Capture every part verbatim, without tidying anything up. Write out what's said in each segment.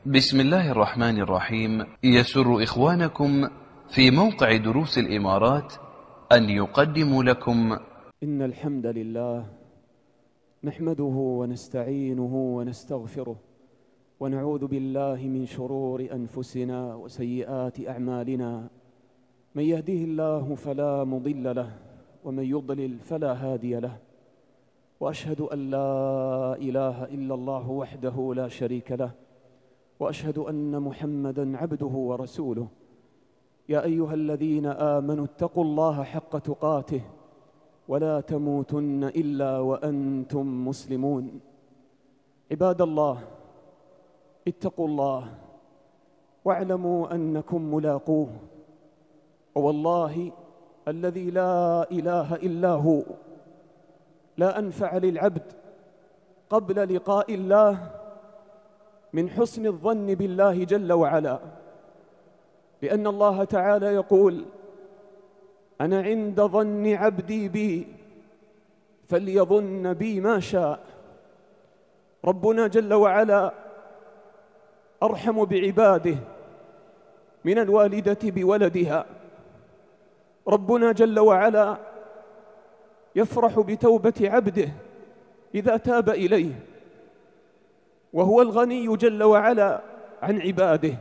بسم الله الرحمن الرحيم. يسر إخوانكم في موقع دروس الإمارات أن يقدموا لكم إن الحمد لله نحمده ونستعينه ونستغفره ونعوذ بالله من شرور أنفسنا وسيئات أعمالنا. من يهده الله فلا مضل له ومن يضلل فلا هادي له، وأشهد أن لا إله إلا الله وحده لا شريك له، وأشهد أن محمدًا عبده ورسوله. يا أيها الذين آمنوا اتقوا الله حق تقاته ولا تموتن إلا وأنتم مسلمون. عباد الله، اتقوا الله واعلموا أنكم ملاقوه، ووالله الذي لا إله إلا هو لا أنفع للعبد قبل لقاء الله من حسن الظن بالله جل وعلا، لأن الله تعالى يقول: أنا عند ظن عبدي بي فليظن بي ما شاء. ربنا جل وعلا أرحم بعباده من الوالدة بولدها. ربنا جل وعلا يفرح بتوبة عبده إذا تاب إليه، وهو الغني جل وعلا عن عباده.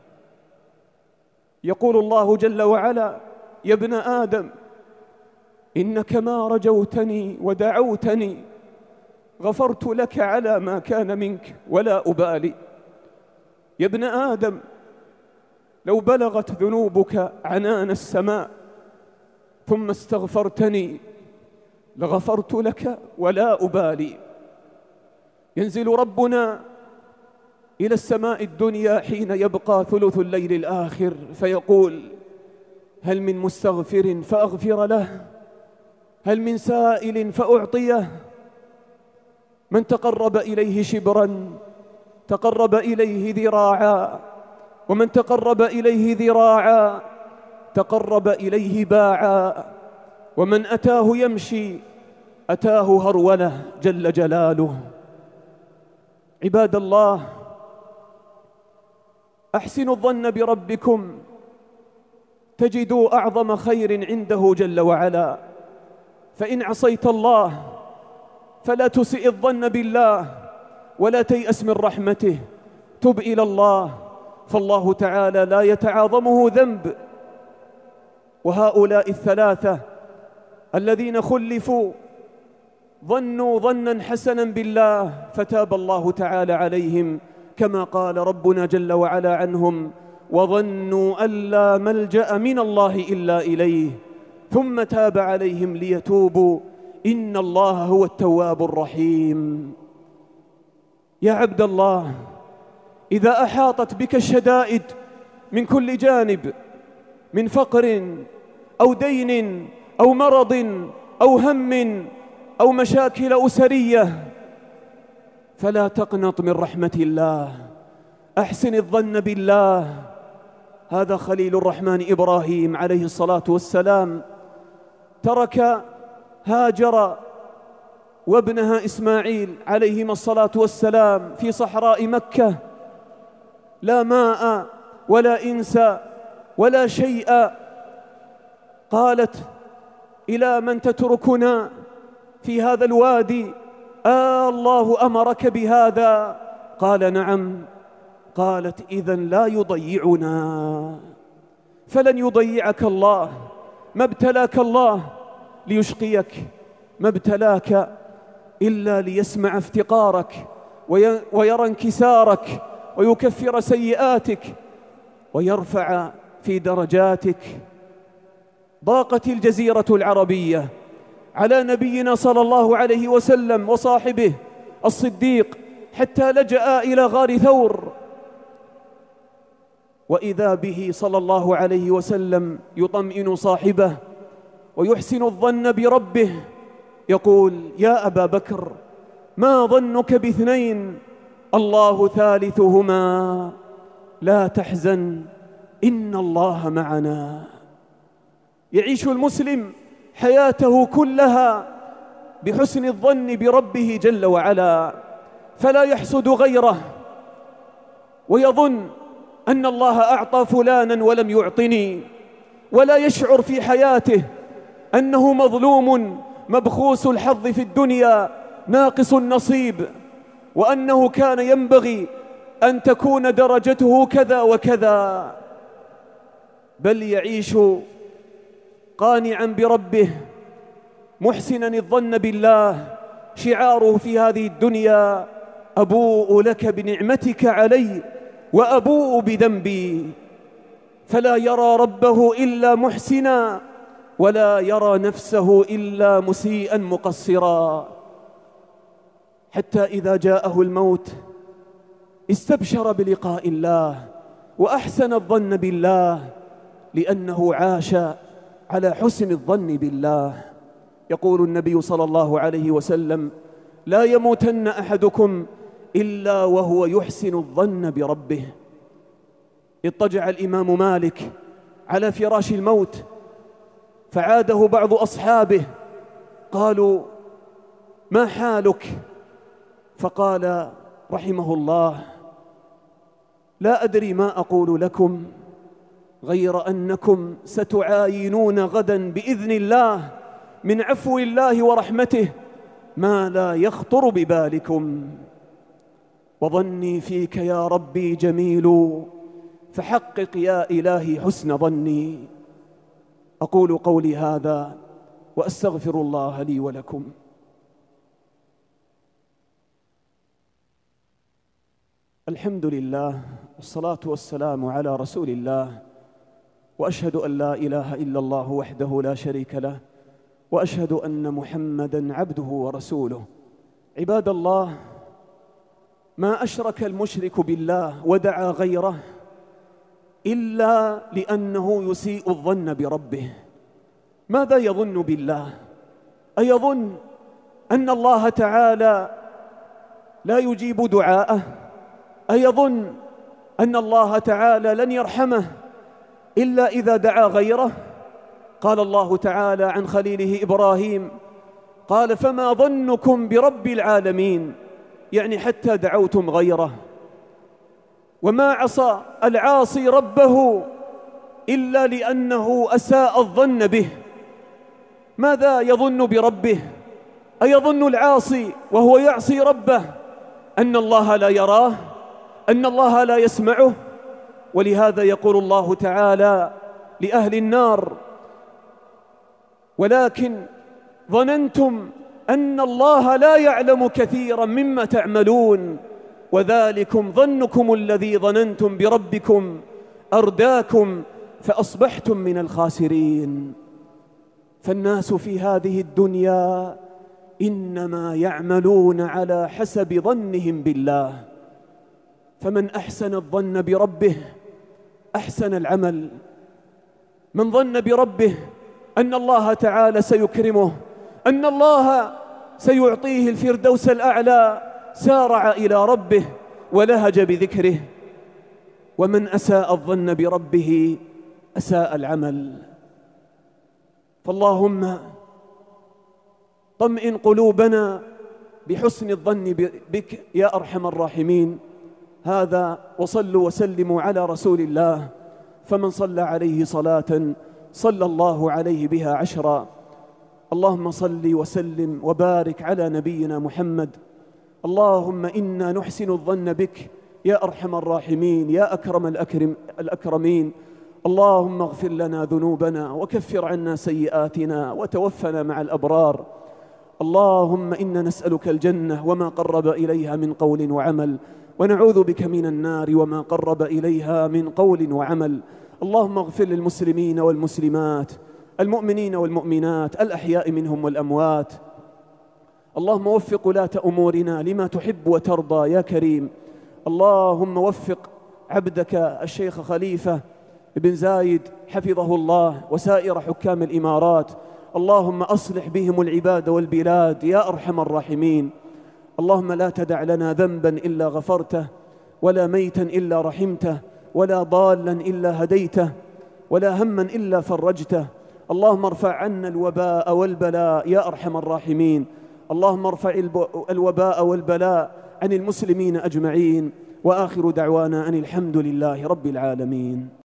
يقول الله جل وعلا: يا ابن آدم إنك ما رجوتني ودعوتني غفرت لك على ما كان منك ولا أبالي. يا ابن آدم لو بلغت ذنوبك عنان السماء ثم استغفرتني لغفرت لك ولا أبالي. ينزل ربنا إلى السماء الدنيا حين يبقى ثلث الليل الآخر فيقول: هل من مستغفر فأغفر له؟ هل من سائل فأعطيه؟ من تقرب إليه شبرا تقرب إليه ذراعا، ومن تقرب إليه ذراعا تقرب إليه باعا، ومن أتاه يمشي أتاه هرولة جل جلاله. عباد الله، أحسنوا الظن بربكم تجدوا أعظم خير عنده جل وعلا. فإن عصيت الله فلا تسئ الظن بالله ولا تيأس من رحمته، تب إلى الله فالله تعالى لا يتعاظمه ذنب. وهؤلاء الثلاثة الذين خلفوا ظنوا ظنا حسنا بالله فتاب الله تعالى عليهم، كما قال ربنا جل وعلا عنهم: وظنوا أن لا ملجأ من الله إلا إليه ثم تاب عليهم ليتوبوا إن الله هو التواب الرحيم. يا عبد الله، إذا أحاطت بك الشدائد من كل جانب، من فقر أو دين أو مرض أو هم أو مشاكل أسرية، فلا تقنط من رحمة الله، أحسن الظن بالله. هذا خليل الرحمن إبراهيم عليه الصلاة والسلام ترك هاجر وابنها إسماعيل عليهما الصلاة والسلام في صحراء مكة، لا ماء ولا إنس ولا شيء. قالت: إلى من تتركنا في هذا الوادي؟ آه الله أمرك بهذا؟ قال: نعم. قالت: إذن لا يضيعنا. فلن يضيعك الله. ما ابتلاك الله ليشقيك، ما ابتلاك إلا ليسمع افتقارك ويرى انكسارك ويكفر سيئاتك ويرفع في درجاتك. ضاقت الجزيرة العربية على نبينا صلى الله عليه وسلم وصاحبه الصديق حتى لجأ إلى غار ثور، وإذا به صلى الله عليه وسلم يطمئن صاحبه ويحسن الظن بربه، يقول: يا أبا بكر، ما ظنك باثنين الله ثالثهما، لا تحزن إن الله معنا. يعيش المسلم حياته كلها بحسن الظن بربه جل وعلا، فلا يحسد غيره ويظن أن الله أعطى فلانا ولم يعطني، ولا يشعر في حياته أنه مظلوم مبخوس الحظ في الدنيا ناقص النصيب، وأنه كان ينبغي أن تكون درجته كذا وكذا، بل يعيش قانعا بربه محسنا الظن بالله، شعاره في هذه الدنيا: أبوء لك بنعمتك علي وأبوء بذنبي. فلا يرى ربه إلا محسنا، ولا يرى نفسه إلا مسيئا مقصرا، حتى إذا جاءه الموت استبشر بلقاء الله وأحسن الظن بالله، لأنه عاش على حسن الظن بالله. يقول النبي صلى الله عليه وسلم: لا يموتن أحدكم إلا وهو يحسن الظن بربه. اضطجع الإمام مالك على فراش الموت، فعاده بعض أصحابه، قالوا: ما حالك؟ فقال رحمه الله: لا أدري ما أقول لكم، غير أنكم ستعاينون غدا بإذن الله من عفو الله ورحمته ما لا يخطر ببالكم، وظني فيك يا ربي جميل، فحقق يا إلهي حسن ظني. أقول قولي هذا وأستغفر الله لي ولكم. الحمد لله والصلاة والسلام على رسول الله، وأشهد أن لا إله إلا الله وحده لا شريك له، وأشهد أن محمدًا عبده ورسوله. عباد الله، ما أشرك المشرك بالله ودعا غيره إلا لأنه يسيء الظن بربه. ماذا يظن بالله؟ أيظن أن الله تعالى لا يجيب دعاءه؟ أيظن أن الله تعالى لن يرحمه إلا إذا دعا غيره؟ قال الله تعالى عن خليله إبراهيم: قال فما ظنكم برب العالمين، يعني حتى دعوتم غيره. وما عصى العاصي ربه إلا لأنه أساء الظن به. ماذا يظن بربه؟ أيظن العاصي وهو يعصي ربه أن الله لا يراه، أن الله لا يسمعه؟ ولهذا يقول الله تعالى لأهل النار: ولكن ظننتم أن الله لا يعلم كثيرا مما تعملون، وذلكم ظنكم الذي ظننتم بربكم أرداكم فأصبحتم من الخاسرين. فالناس في هذه الدنيا إنما يعملون على حسب ظنهم بالله، فمن أحسن الظن بربه أحسن العمل. من ظن بربه أن الله تعالى سيكرمه، أن الله سيعطيه الفردوس الأعلى، سارع إلى ربه ولهج بذكره. ومن أساء الظن بربه أساء العمل. فاللهم طمئن قلوبنا بحسن الظن بك يا أرحم الراحمين. هذا وصلوا وسلموا على رسول الله، فمن صلى عليه صلاة صلى الله عليه بها عشرا. اللهم صل وسلم وبارك على نبينا محمد. اللهم إنا نحسن الظن بك يا أرحم الراحمين يا أكرم الأكرم الأكرمين. اللهم اغفر لنا ذنوبنا وكفر عنا سيئاتنا وتوفنا مع الأبرار. اللهم إنا نسألك الجنة وما قرب إليها من قول وعمل، ونعوذ بك من النار وما قرب إليها من قول وعمل. اللهم اغفر للمسلمين والمسلمات، المؤمنين والمؤمنات، الأحياء منهم والأموات. اللهم وفق ولاة أمورنا لما تحب وترضى يا كريم. اللهم وفق عبدك الشيخ خليفة بن زايد حفظه الله وسائر حكام الإمارات. اللهم أصلح بهم العباد والبلاد يا أرحم الراحمين. اللهم لا تدع لنا ذنبا إلا غفرته، ولا ميتا إلا رحمته، ولا ضالا إلا هديته، ولا هما إلا فرجته. اللهم ارفع عنا الوباء والبلاء يا أرحم الراحمين. اللهم ارفع الوباء والبلاء عن المسلمين أجمعين. وآخر دعوانا أن الحمد لله رب العالمين.